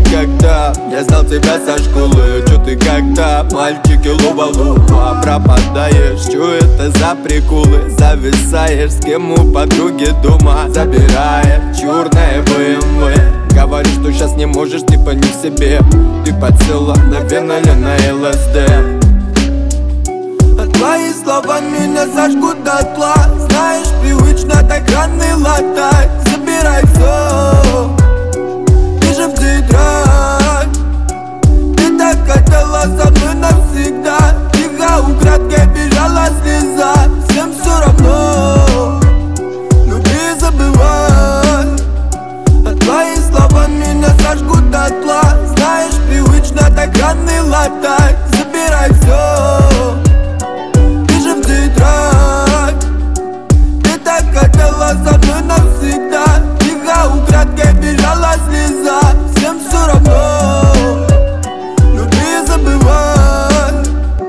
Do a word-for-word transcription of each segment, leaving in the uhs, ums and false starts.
когда я знал тебя со школы. Чё ты когда, мальчики, лува-лува, пропадаешь? Чё это за приколы? Зависаешь, с кем у подруги дома забирает черная бэ эм вэ. Говоришь, что сейчас не можешь, типа не в себе. Ты подсела на вен или на эл эс дэ. А твои слова меня сожгут дотла. Знаешь, привычно так раны латать. Забирай все, ты же в тетрадь. Ты так хотела со мной навсегда. Тихо, украдкой бежала слеза. Всем все равно, люби и забывай. А твои слова меня сожгут дотла. Знаешь, привычно так раны латать. Забирай все, ты же в тетрадь. Ты так хотела со мной навсегда. Тихо, украдкой бежала слеза. Всем все равно, люби и забывай.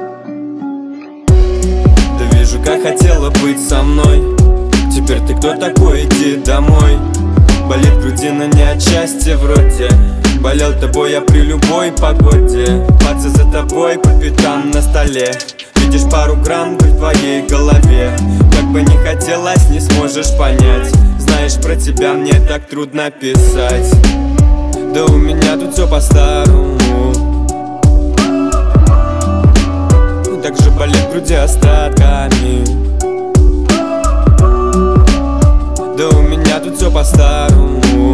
Да вижу, как хотела быть со мной. Теперь ты кто такой, иди домой. Болит грудина не от счастья вроде. Болел тобой я при любой погоде. Пацы за тобой по пятам на столе. Видишь пару грамм в твоей голове. Как бы не хотелось, не сможешь понять. Знаешь, про тебя мне так трудно писать. Да у меня тут все по-старому. Так же болит в груди остатками. Да у меня тут все по-старому.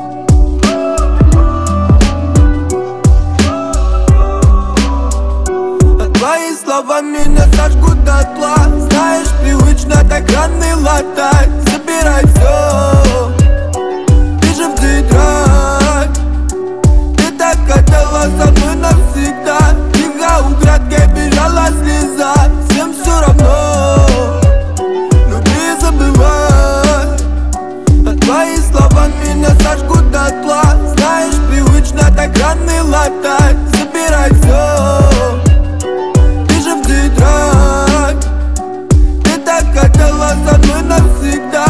А твои слова меня сожгут дотла. Знаешь, привычно так раны латать. Забирай все, ты же в тетрадь. Ты так хотела со мной навсегда. Тихо, украдкой бежала слеза. Всем все равно, люби и забывай. А твои слова меня сожгут дотла. Знаешь, привычно так раны латать. Забирай все, ты же в тетрадь. Ты так хотела со мной навсегда.